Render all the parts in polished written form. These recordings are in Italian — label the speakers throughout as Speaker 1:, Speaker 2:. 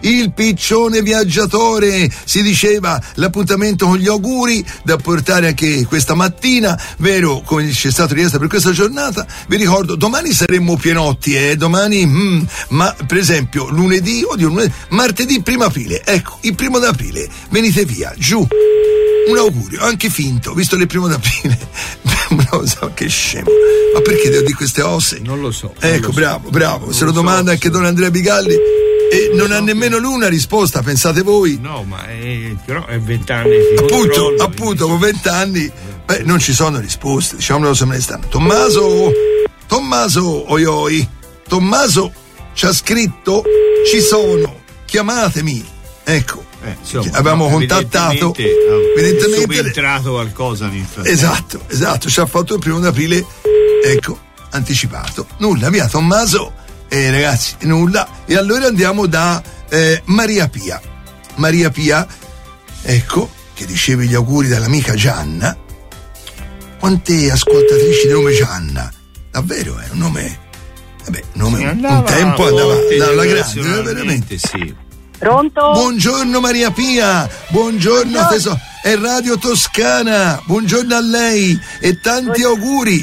Speaker 1: il piccione viaggiatore, si diceva l'appuntamento con gli auguri da portare anche questa mattina, vero, come ci è stato richiesto per questa giornata. Vi ricordo, domani saremmo pienotti, domani, ma per esempio lunedì, martedì 1 aprile, ecco, il 1 d'aprile, venite via, giù, un augurio, anche finto, visto il 1 d'aprile. Non so, che scemo, ma perché devo dire queste osse?
Speaker 2: Non lo so.
Speaker 1: Ecco, bravo, se lo domanda anche Don Andrea Bigalli e non ha nemmeno lui una risposta, pensate voi?
Speaker 2: No, ma però è 20 anni.
Speaker 1: Appunto, con 20 anni non ci sono risposte, diciamolo se me ne stanno. Tommaso, oi, Tommaso ci ha scritto, ci sono, chiamatemi, ecco.
Speaker 2: Insomma,
Speaker 1: avevamo contattato, evidentemente
Speaker 2: è subentrato qualcosa nel
Speaker 1: frattempo. Esatto, ci ha fatto il 1 aprile, ecco, anticipato. Nulla, via Tommaso, ragazzi, nulla. E allora andiamo da Maria Pia, ecco, che ricevi gli auguri dall'amica Gianna. Quante ascoltatrici di nome Gianna? Davvero, è un nome, un tempo andava alla grande, veramente.
Speaker 3: Sì. Pronto?
Speaker 1: Buongiorno Maria Pia, buongiorno. È Radio Toscana, buongiorno a lei e tanti auguri.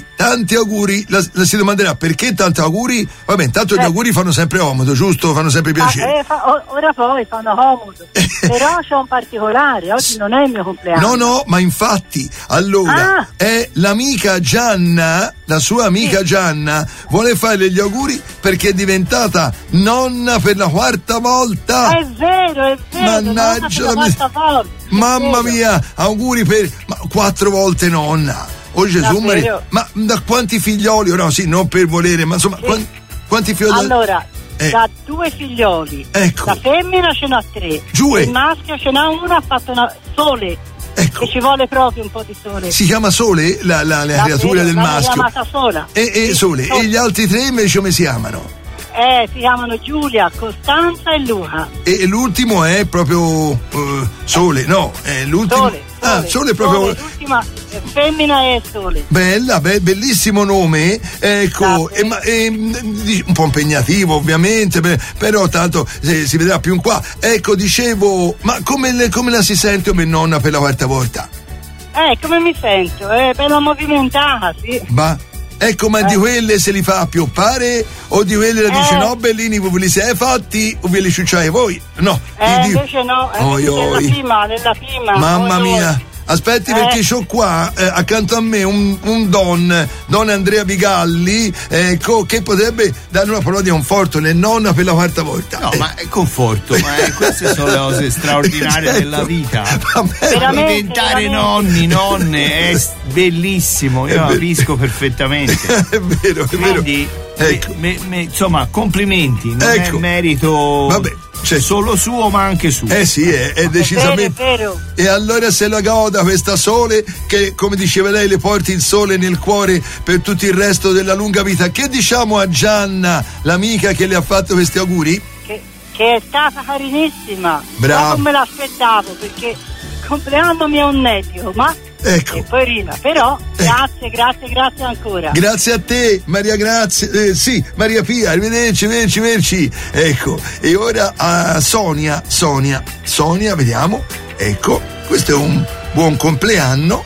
Speaker 1: La si domanderà perché tanti auguri? Vabbè, intanto gli auguri fanno sempre comodo, giusto? Fanno sempre piacere.
Speaker 3: Ora poi fanno comodo, però c'è un particolare, oggi non è il mio compleanno.
Speaker 1: No, ma infatti, allora, è l'amica Gianna, la sua amica Gianna, vuole fare gli auguri perché è diventata nonna per la 4ª volta.
Speaker 3: È vero.
Speaker 1: Mannaggia la
Speaker 3: volta.
Speaker 1: Mamma mia, auguri per 4 volte nonna. Oh Gesù Maria, ma da quanti figlioli? No, sì, non per volere, ma insomma, quanti figlioli?
Speaker 3: Allora, da 2 figlioli,
Speaker 1: ecco.
Speaker 3: La femmina ce n'ha 3, il maschio ce n'ha 1, ha fatto Sole,
Speaker 1: ecco.
Speaker 3: Che ci vuole proprio un po' di sole.
Speaker 1: Si chiama Sole la creatura del maschio?
Speaker 3: Chiamata Sola.
Speaker 1: Sole. E gli altri 3 invece come si chiamano?
Speaker 3: Si chiamano Giulia, Costanza e Luca.
Speaker 1: E l'ultimo è proprio Sole, no? È l'ultimo. Sole proprio.
Speaker 3: L'ultima femmina è Sole.
Speaker 1: Bella, bellissimo nome, ecco, un po' impegnativo ovviamente, però tanto si vedrà più in qua. Ecco, dicevo, ma come la si sente come nonna per la 4ª volta?
Speaker 3: Come mi sento? Bella movimentata, sì.
Speaker 1: Ecco, ma di quelle se li fa a pioppare o di quelle la dice no bellini, voi ve li sei fatti o ve li ciucciate voi? No.
Speaker 3: Invece no, nella prima.
Speaker 1: Mamma mia. Aspetti perché c'ho qua accanto a me un Don Andrea Bigalli, ecco, che potrebbe dare una parola di conforto alle nonna per la 4ª volta.
Speaker 2: No, ma è conforto, ma queste sono le cose straordinarie della vita. Diventare nonni, nonne è bellissimo, io capisco perfettamente.
Speaker 1: È vero.
Speaker 2: Quindi, ecco. Insomma, complimenti, non è merito.
Speaker 1: Vabbè.
Speaker 2: Solo suo ma anche suo.
Speaker 1: Sì, è decisamente
Speaker 3: vero.
Speaker 1: E allora se la goda questa Sole, che come diceva lei le porti il sole nel cuore per tutto il resto della lunga vita. Che diciamo a Gianna, l'amica che le ha fatto questi auguri?
Speaker 3: Che è stata carinissima.
Speaker 1: Bravo.
Speaker 3: Non me l'aspettavo perché il compleanno mio è un nedio, ma
Speaker 1: ecco.
Speaker 3: Poverina, però grazie ancora.
Speaker 1: Grazie a te Maria, grazie. Maria Pia, arrivederci. Ecco, e ora a Sonia, vediamo. Ecco, questo è un buon compleanno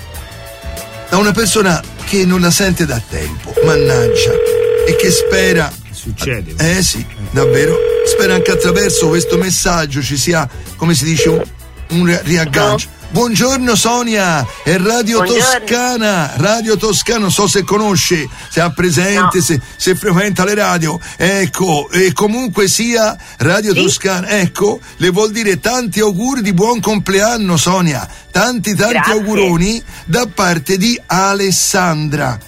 Speaker 1: da una persona che non la sente da tempo, mannaggia, e che spera.
Speaker 2: Succede.
Speaker 1: Sì, davvero. Spera anche attraverso questo messaggio ci sia, come si dice, un riaggancio. Buongiorno Sonia, è Radio Toscana, non so se conosce, se ha presente, se frequenta le radio, ecco, e comunque sia Radio Toscana, ecco, le vuol dire tanti auguri di buon compleanno Sonia, tanti auguroni da parte di Alessandra,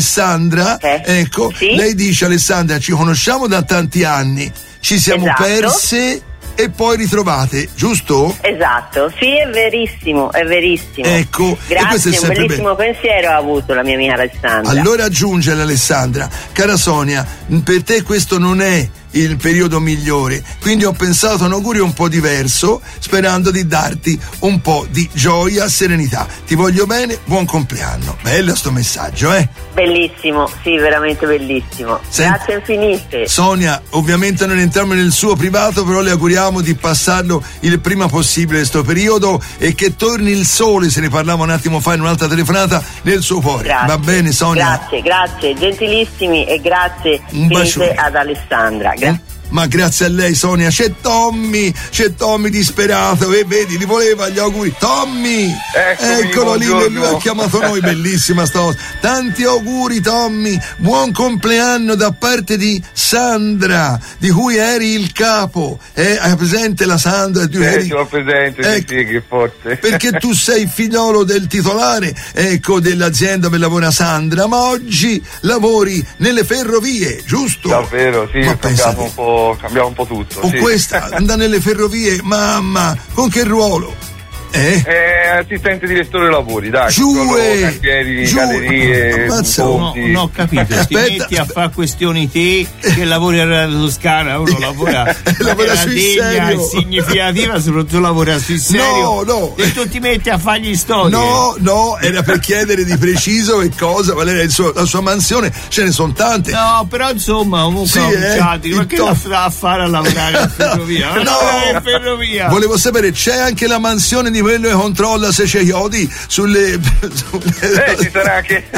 Speaker 1: ecco, lei dice Alessandra, ci conosciamo da tanti anni, ci siamo perse e poi ritrovate, giusto?
Speaker 4: Esatto, sì, è verissimo.
Speaker 1: Ecco,
Speaker 4: grazie, un bellissimo pensiero ha avuto la mia amica Alessandra.
Speaker 1: Allora aggiunge l'Alessandra, cara Sonia, per te questo non è il periodo migliore, quindi ho pensato a un augurio un po' diverso, sperando di darti un po' di gioia, serenità. Ti voglio bene, buon compleanno. Bello sto messaggio,
Speaker 4: Bellissimo, sì, veramente bellissimo. Grazie infinite.
Speaker 1: Sonia, ovviamente non entriamo nel suo privato, però le auguriamo di passarlo il prima possibile questo periodo e che torni il sole, se ne parlava un attimo fa in un'altra telefonata, nel suo cuore.
Speaker 4: Grazie.
Speaker 1: Va bene, Sonia?
Speaker 4: Grazie, gentilissimi, e grazie ad Alessandra.
Speaker 1: Ma grazie a lei, Sonia. C'è Tommy disperato, e vedi, li voleva gli auguri. Tommy! Eccolo lì, lui ha chiamato noi, bellissima sta cosa. Tanti auguri, Tommy, buon compleanno da parte di Sandra, di cui eri il capo. Hai presente la Sandra?
Speaker 5: Ce l'ho presente, sì, che forse.
Speaker 1: Perché tu sei figliolo del titolare, dell'azienda dove lavora Sandra, ma oggi lavori nelle ferrovie, giusto?
Speaker 5: Davvero, sì, cambiamo un po' tutto.
Speaker 1: Questa anda nelle ferrovie, mamma, con che ruolo?
Speaker 5: Assistente direttore lavori, dai.
Speaker 1: Cantieri,
Speaker 5: gallerie.
Speaker 2: Non ho capito. Ti metti a fare questioni te che lavori a Radio Toscana, uno lavora
Speaker 1: sul serio,
Speaker 2: significativa, soprattutto lavora sul serio.
Speaker 1: No.
Speaker 2: E tu ti metti a fare gli storie.
Speaker 1: No, era per chiedere di preciso che cosa, la sua mansione, ce ne sono tante.
Speaker 2: No, però insomma, comunque ma che la fa a fare a lavorare in ferrovia?
Speaker 1: In ferrovia. Volevo sapere, c'è anche la mansione di quello che controlla se c'è chiodi sulle
Speaker 5: ci sarà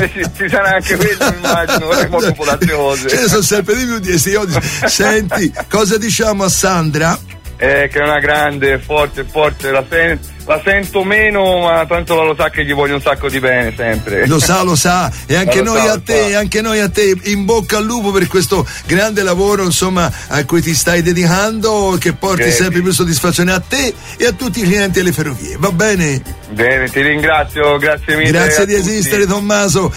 Speaker 5: anche quello, immagino, dopo le altre cose.
Speaker 1: Ce ne sono sempre di più di questi chiodi. Senti, cosa diciamo a Sandra?
Speaker 5: Che è una grande, forte, la sento meno, ma tanto lo sa che gli voglio un sacco di bene sempre.
Speaker 1: Lo sa, e anche noi a te, in bocca al lupo per questo grande lavoro, insomma, a cui ti stai dedicando, che porti sempre più soddisfazione a te e a tutti i clienti delle ferrovie, va bene?
Speaker 5: Bene, ti ringrazio, grazie mille.
Speaker 1: Grazie di esistere, Tommaso.